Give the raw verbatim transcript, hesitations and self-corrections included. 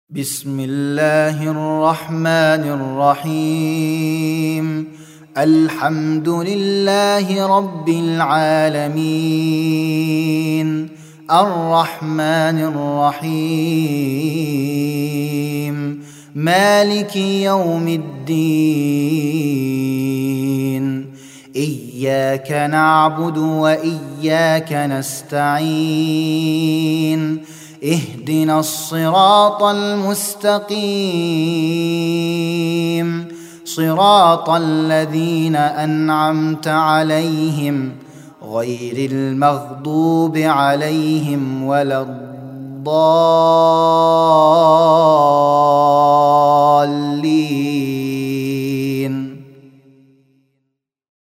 بسم الله الرحمن الرحيم. الحمد لله رب العالمين، الرحمن الرحيم، مالك يوم الدين. إياك نعبد وإياك نستعين، اهدنا الصراط المستقيم، صراط الذين أنعمت عليهم غير المغضوب عليهم ولا الضالين.